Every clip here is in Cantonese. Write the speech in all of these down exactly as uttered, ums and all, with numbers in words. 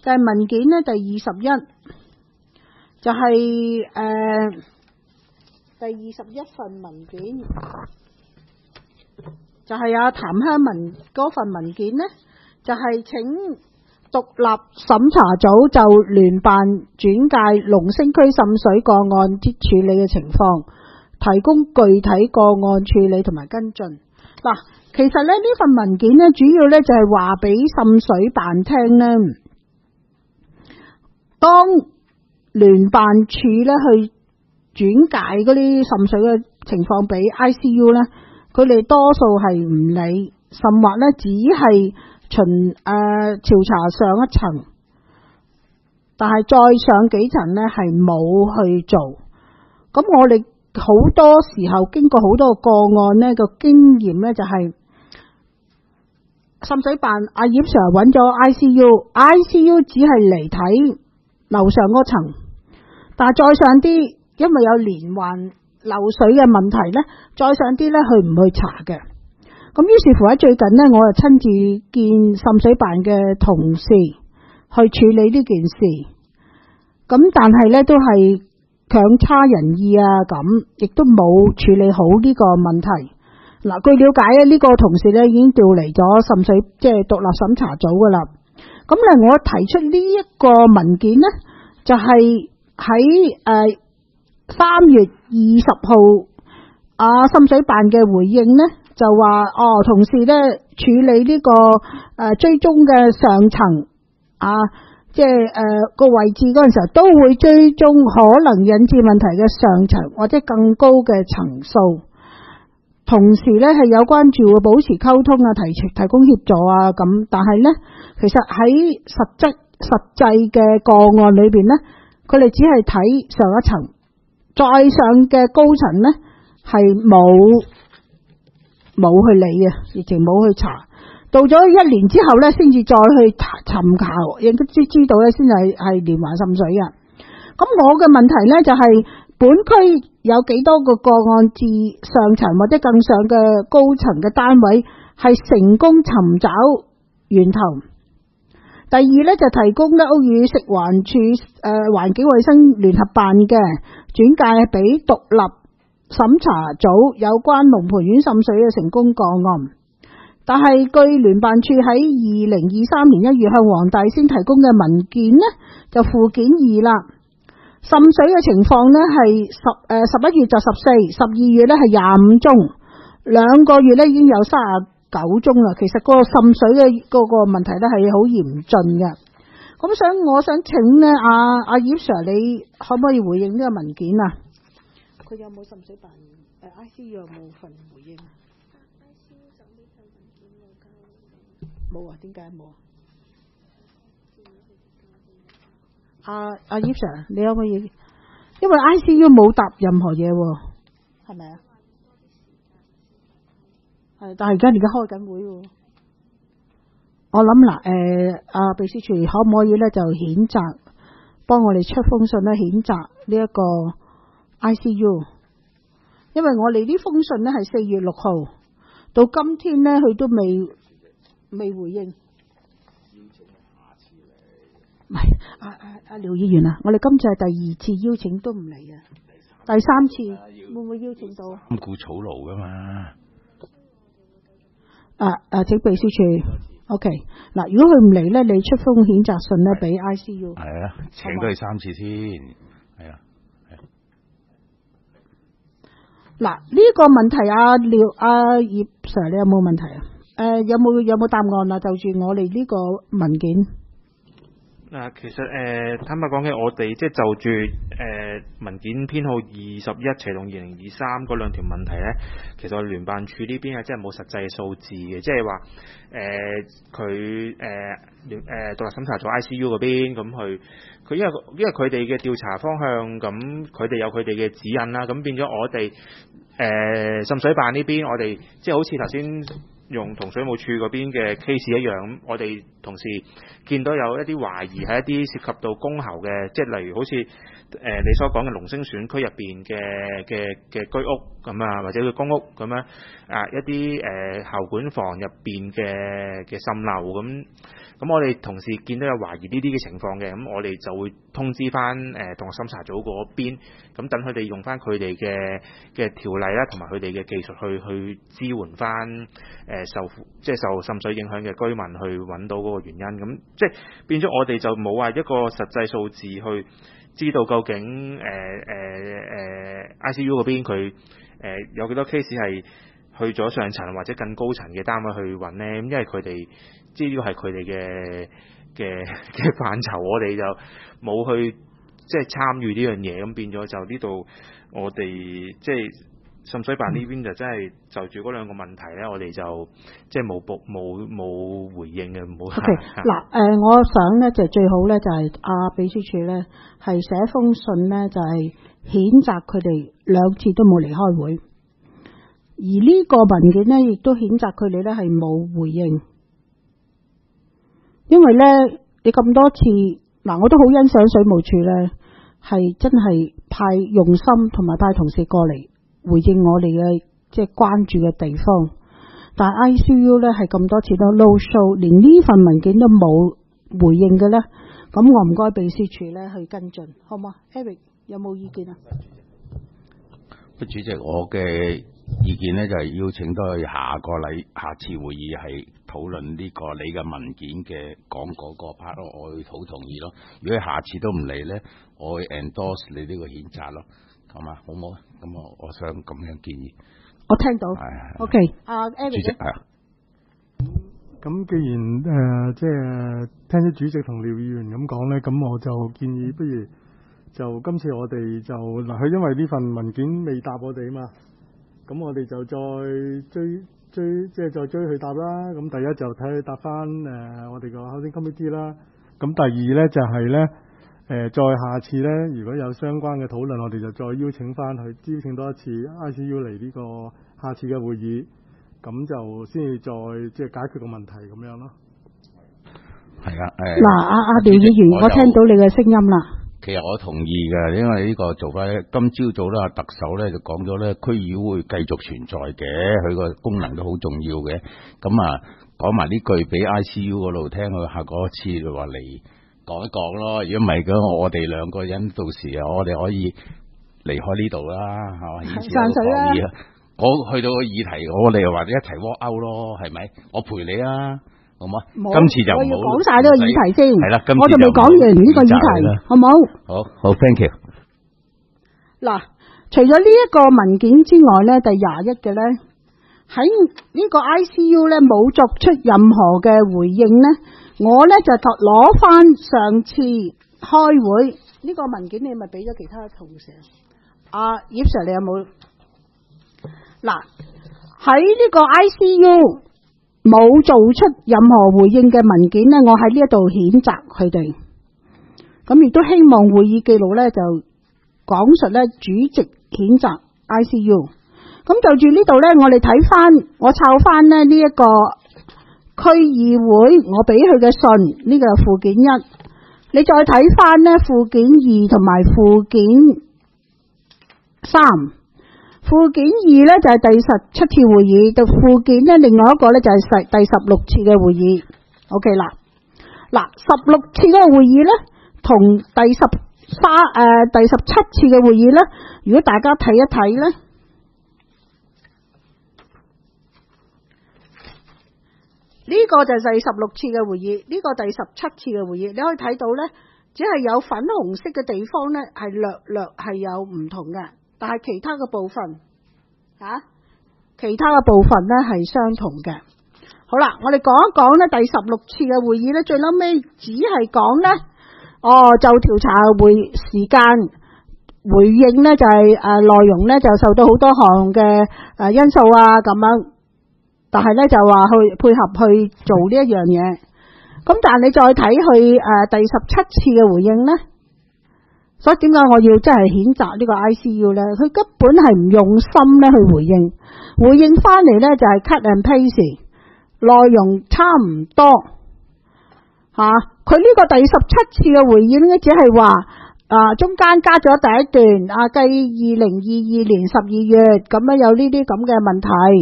就係、是、文件咧第二十一，就係、是、誒、呃、第二十一份文件，就係、是、阿、啊、譚香文嗰份文件呢，就係、是、請獨立審查組就聯辦轉介龍星區滲水個案之處理嘅情況，提供具體個案處理同埋跟進。嗱，其實咧呢份文件呢，主要咧就係話俾滲水辦聽呢，當聯辦處咧去轉介嗰啲滲水嘅情況俾 I C U 咧，佢哋多數係唔理，甚或咧只係巡誒調查上一層，但係再上幾層咧係冇去做。咁我哋好多時候經過好多個案呢個經驗呢，就係滲水辦阿葉 Sir 揾咗 I C U，I C U 只係嚟睇樓上嗰層，但係再上啲，因為有連環漏水嘅問題呢，再上啲呢，佢唔去查嘅。咁於是乎喺最近呢，我就親自見滲水辦嘅同事去處理呢件事，咁但係呢，都係強差人意啊，咁亦都冇處理好呢個問題。嗱，據了解咧，呢個同事咧已經調離咗滲水即係獨立審查組噶啦。咁咧，我提出呢一個文件呢，就係喺誒三月二十號啊滲水辦嘅回應呢，就話哦，同事咧處理呢、這個誒、呃、追蹤嘅上層啊。即係誒個位置嗰陣時候，都會追蹤可能引致問題嘅上層或者更高嘅層數，同時咧係有關住戶保持溝通啊，提提供協助啊咁。但係咧，其實喺實質實際嘅個案裏邊咧，佢哋只係睇上一層，再上嘅高層咧係冇冇去理嘅，亦淨冇去查。到咗一年之後咧，先至再去尋求，亦都知知道咧，先係係連環滲水嘅。咁我嘅問題咧就係、是，本區有幾多個個案至上層或者更上嘅高層嘅單位係成功尋找源頭？第二咧就提供咧屋宇食環署誒環境衛生聯合辦嘅轉介俾獨立審查組有關龍蟠苑滲水嘅成功個案。但係據聯辦處喺二零二三年一月向黃大仙提供嘅文件呢，就附件二啦。滲水嘅情況呢係十誒十一月就十四，十二月呢係廿五宗，兩個月呢已經有三十九宗啦。其實個滲水嘅嗰個問題呢係好嚴峻嘅。咁想我想請呢阿阿葉 Sir， 你可唔可以回應呢個文件啊？佢有冇滲水辦誒 I C U 有冇份回應？冇啊？點解冇啊？阿阿葉 Sir， 你可唔可以？因為 I C U 冇答任何嘢，係咪啊？係，但係而家而家開緊會喎。我諗嗱，誒，阿秘書處可唔可以咧就譴責，幫我哋出封信咧譴責呢一個 I C U， 因為我哋呢封信咧係四月六號，到今天咧佢都未。未回應，唔係阿阿阿廖議員啊，我哋今次係第二次邀請都唔嚟啊，第三次會唔會邀請到？ 咁顧草廬噶嘛？ 啊啊，請秘書處 ，OK 嗱，如果佢唔嚟咧，你出封譴責信咧俾 I C U。 係啊，請多佢三次先，係啊，係啊。嗱，呢個問題啊，廖阿葉 Sir， 你有冇問題啊？誒、呃，有冇有冇答案啊？就住我哋呢個文件。 嗱，其實誒、呃，坦白講嘅，我哋即係就住誒、呃、文件編號二十一斜同二零二三嗰兩條問題咧，其實我聯辦處呢邊係真係冇實際數字嘅，即係話誒佢誒聯誒獨立審查組 I C U 嗰邊咁去，佢因為因為佢哋嘅調查方向，咁佢哋有佢哋嘅指引啦，咁變咗我哋誒滲水辦呢邊，我哋即係好似頭先用同水務署嗰邊嘅 case 一樣，咁我哋同時見到有一啲懷疑係一啲涉及到公喉嘅，即係例如好似誒、呃、你所講嘅龍星選區入邊嘅嘅嘅居屋咁啊，或者嘅公屋咁樣啊，一啲誒喉管房入邊嘅嘅滲漏咁， 咁我哋同事見到有懷疑呢啲嘅情況嘅，咁我哋就會通知翻誒同學審查組嗰邊，咁等佢哋用翻佢哋嘅嘅條例啦，同埋佢哋嘅技術去去支援翻誒、呃、受即係受滲水影響嘅居民去揾到嗰個原因。咁即係變咗我哋就冇話一個實際數字去知道究竟誒誒誒 I C U 嗰邊佢誒、呃、有幾多 case 係去咗上層或者更高層嘅單位去揾呢？咁因為佢哋知呢個係佢哋嘅嘅嘅範疇，我哋就冇去即係參與呢樣嘢，咁變咗就呢度我哋即係滲水辦呢邊就真係就住嗰兩個問題咧，我哋就即係冇冇冇冇回應嘅，冇。 OK， 嗱，誒，我想咧就最好咧就係阿秘書處咧係寫封信咧就係譴責佢哋兩次都冇嚟開會。而呢個文件呢，亦都譴責佢哋呢係冇回應，因為呢，你咁多次嗱，我都好欣賞水務署呢，係真係派用心同埋派同事過嚟回應我哋嘅即係關注嘅地方，但係 I C U 呢係咁多次都 no show， 連呢份文件都冇回應嘅呢。咁我唔該秘書處呢去跟進，好唔好 ？Eric 有冇意見啊？ 主席，我嘅意見呢就係邀請到去下個禮下次會議係討論呢個你嘅文件嘅講嗰個 part 咯，我會好同意咯。如果下次都唔嚟呢，我會 endorse 你呢個譴責咯，好嘛？好唔好？咁我我想咁樣建議。 我聽到。 係。 OK，阿 Eric 主席係。 咁既然誒、呃、即係聽咗主席同廖議員咁講呢，咁我就建議不如就今次我哋就嗱，佢因為呢份文件未答我哋啊嘛。咁我哋就再追追，即係再追佢答啦。咁第一就睇佢答翻誒、呃、我哋個 Housing Committee 啦。咁第二咧就係咧誒，再下次咧，如果有相關嘅討論，我哋就再邀請翻佢，邀請多一次 I C U 嚟呢個下次嘅會議，咁就先至再即係解決個問題咁樣咯。 係啊，誒、呃。 嗱，阿阿廖議員，我聽到你嘅聲音啦。 其實我同意嘅，因為呢個做法咧，今朝早咧，特首咧就講咗咧，區議會繼續存在嘅，佢個功能都好重要嘅。咁啊，講埋呢句俾 I C U 嗰度聽，佢下嗰次就話嚟講一講咯。如果唔係嘅，我哋兩個人到時啊，我哋可以離開呢度啦，係嘛？以前有個抗議啊，我去到個議題，我哋又或者一齊 walk out 咯，係咪？我陪你啊！好嘛？今次就唔好講晒呢個議題先， 係啦， 我仲未講完呢個議題，好唔好？ 好，好 ，thank you。 嗱，除咗呢一個文件之外咧，第廿一嘅咧，喺呢個 I C U 咧冇作出任何嘅回應咧，我咧就攞翻上次開會呢、這個文件，你咪俾咗其他同事。阿、啊、葉 Sir， 你有冇？嗱，喺呢個 I C U。冇做出任何回應嘅文件呢，我喺呢一度譴責佢哋。咁亦都希望會議記錄呢就講述呢主席譴責 I C U。咁就住呢度呢，我哋睇翻，我抄翻呢呢一個區議會我俾佢嘅信，呢、這個附件一。你再睇翻呢附件二同埋附件三。附件二呢就係第十七次會議，到附件呢另外一個呢就係第十六次嘅會議。OK 啦，嗱十六次嘅會議呢，同第十三誒、呃、第十七次嘅會議呢，如果大家睇一睇呢，呢、這個就係第十六次嘅會議，呢、這個第十七次嘅會議，你可以睇到呢，只係有粉紅色嘅地方呢，係略略係有唔同嘅。但係其他嘅部分，啊，其他嘅部分呢係相同嘅。好啦，我哋講一講呢第十六次嘅會議呢，最嬲尾只係講呢，哦，就調查會時間回應呢，就係誒內容呢就受到好多項嘅誒因素啊咁樣，但係呢就話去配合去做呢一樣嘢。咁但係你再睇去誒第十七次嘅回應呢。所以點解我要真係譴責呢個 I C U 呢？佢根本係唔用心咧去回應，回應翻嚟呢就係 cut and paste， 內容差唔多吓。佢、啊、呢個第十七次嘅回應呢，只係話啊中間加咗第一段啊，繼二零二二年十二月咁樣有呢啲咁嘅問題，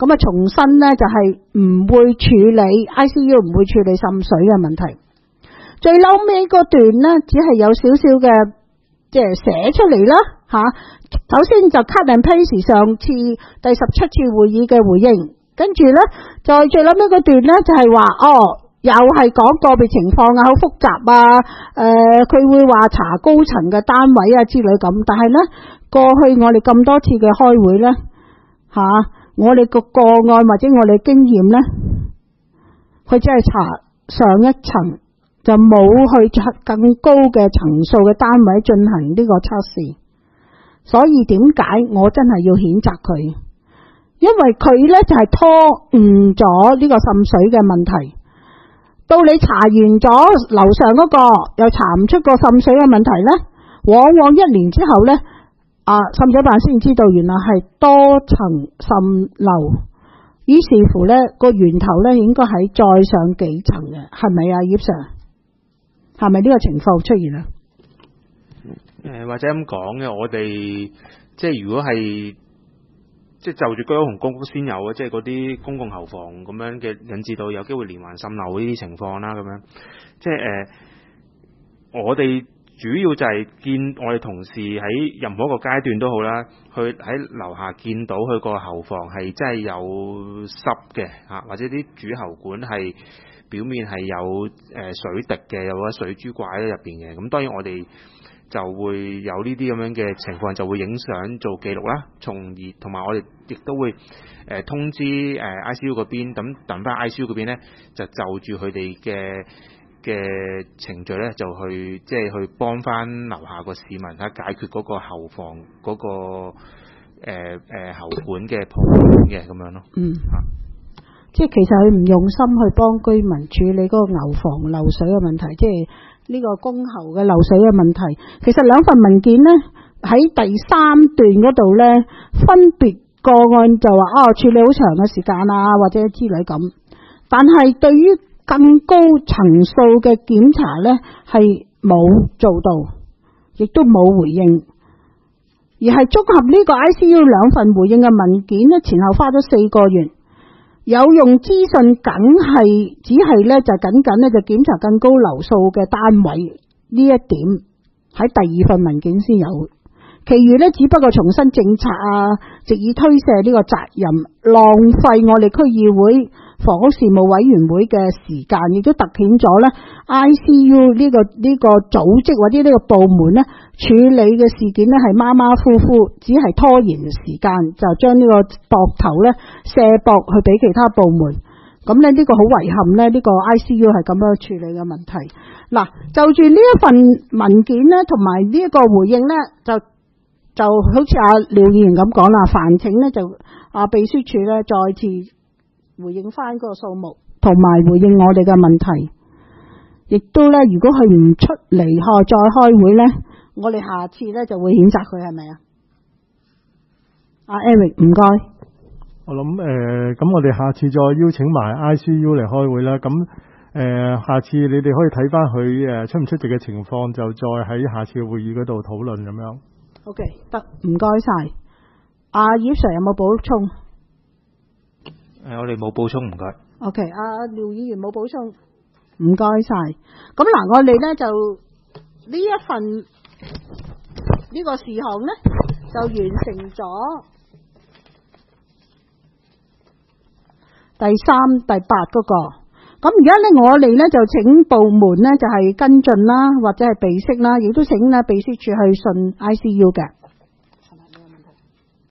咁啊重申呢，就係唔會處理 I C U 唔會處理滲水嘅問題。最嬲尾嗰段呢，只係有少少嘅即係寫出嚟啦吓。首先就 cut and paste 上次第十七次會議嘅回應，跟住呢，再最嬲尾嗰段呢，就係話哦。又係講個別情況啊，好複雜啊，誒、呃，佢會話查高層嘅單位啊之類咁，但係呢，過去我哋咁多次嘅開會呢，吓、啊，我哋個個案或者我哋經驗呢，佢只係查上一層，就冇去查更高嘅層數嘅單位進行呢個測試，所以點解我真係要譴責佢？因為佢呢就係、是、拖誤咗呢個滲水嘅問題。到你查完咗樓上嗰個，又查唔出個滲水嘅問題呢，往往一年之後呢，啊滲水辦先知道原來係多層滲漏，於是乎呢個源頭呢應該喺再上幾層嘅，係咪啊葉 Sir？ 係咪呢個情況出現啊？ 誒或者咁講嘅，我哋即係如果係。即係就住居屋同公屋先有嘅，即係嗰啲公共喉房咁樣嘅引致到有機會連環滲漏呢啲情況啦，咁樣即係誒、呃，我哋主要就係見我哋同事喺任何一個階段都好啦，去喺樓下見到佢個喉房係真係有濕嘅嚇，或者啲主喉管係表面係有誒水滴嘅，有個水珠掛喺入邊嘅，咁當然我哋就會有呢啲咁樣嘅情況，就會影相做記錄啦，從而同埋我哋亦都會誒、呃、通知誒 I C U 嗰邊，咁等翻 I C U 嗰邊咧，就就住佢哋嘅嘅程序咧，就去即係去幫翻樓下個市民睇解決嗰個喉房嗰、嗰個誒誒、呃呃、喉管嘅破嘅咁樣咯。 嗯，啊、即係其實佢唔用心去幫居民處理嗰個樓房漏水嘅問題，即係。呢個公喉嘅漏水嘅問題，其實兩份文件呢，喺第三段嗰度呢，分別個案就話哦處理好長嘅時間啊，或者之類咁。但係對於更高層數嘅檢查呢，係冇做到，亦都冇回應，而係綜合呢個 I C U 兩份回應嘅文件呢，前後花咗四個月。有用資訊梗係只係咧就僅僅咧就檢查更高樓數嘅單位呢一點喺第二份文件先有，其餘咧只不過重申政策啊，藉以推卸呢個責任，浪費我哋區議會房屋事務委員會嘅時間，亦都凸顯咗咧 I C U 呢個呢個組織或者呢個部門咧處理嘅事件咧係馬馬虎虎，只係拖延時間，就將呢個膊頭咧卸膊去俾其他部門。咁咧呢個好遺憾咧，呢個 I C U 係咁樣處理嘅問題。嗱，就住呢一份文件咧，同埋呢一個回應咧，就就好似阿廖議員咁講啦，煩請咧就啊秘書處咧再次回應翻嗰個數目，同埋回應我哋嘅問題，亦都咧如果佢唔出嚟開再開會咧，我哋下次咧就會譴責佢，係咪啊？阿 Eric 唔該。 我諗誒，咁、呃、我哋下次再邀請埋 I C U 嚟開會啦。咁誒、呃，下次你哋可以睇翻佢誒出唔出席嘅情況，就再喺下次嘅會議嗰度討論咁樣。 OK， 得，唔該晒。阿葉 Sir 有冇補充？ 誒，我哋冇補充，唔該。 OK，阿廖議員冇補充，唔該晒。咁嗱，我哋咧就呢一份呢個事項咧就完成咗第三、第八嗰個。咁而家咧，我哋咧就請部門咧就係跟進啦，或者係備悉啦，亦都請咧秘書處去信 I C U 嘅。